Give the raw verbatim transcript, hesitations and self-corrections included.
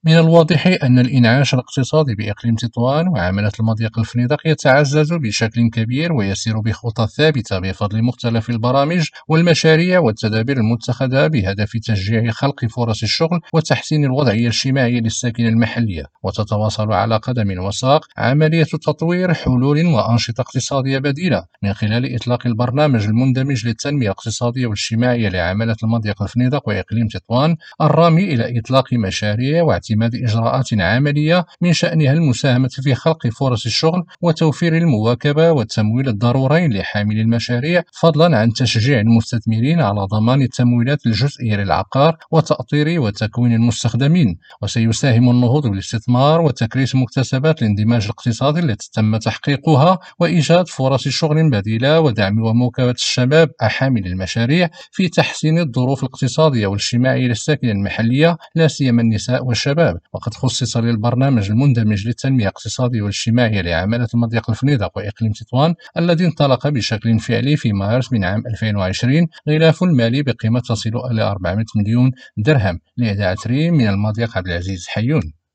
من الواضح أن الإنعاش الاقتصادي بإقليم تطوان وعمالة المضيق الفنيدق يتعزز بشكل كبير ويسير بخطى ثابتة بفضل مختلف البرامج والمشاريع والتدابير المتخذة بهدف تشجيع خلق فرص الشغل وتحسين الوضعية الاجتماعية للساكنة المحلية. وتتواصل على قدم وساق عملية تطوير حلول وأنشطة اقتصادية بديلة من خلال إطلاق البرنامج المندمج للتنمية الاقتصادية والاجتماعية لعمالة المضيق الفنيدق وإقليم تطوان، الرامي إلى إطلاق مشاريع واعتماد إجراءات عملية من شأنها المساهمة في خلق فرص الشغل وتوفير المواكبة والتمويل الضرورين لحاملي المشاريع، فضلا عن تشجيع المستثمرين على ضمان التمويلات الجزئية للعقار وتأطير وتكوين المستخدمين. وسيساهم النهوض بالاستثمار وتكريس مكتسبات الاندماج الاقتصادي التي تم تحقيقها وإيجاد فرص شغل بديلة ودعم ومواكبة الشباب حاملي المشاريع في تحسين الظروف الاقتصادية والاجتماعية للساكنة المحلية لا سيما النساء والشباب. وقد خصص للبرنامج المندمج للتنمية الاقتصادية والاجتماعية لعمالة المضيق الفنيدق وإقليم تطوان الذي انطلق بشكل فعلي في مارس من عام ألفين وعشرين غلاف مالي بقيمة تصل إلى أربعمائة مليون درهم لإذاعة ريم من المضيق عبد العزيز حيون.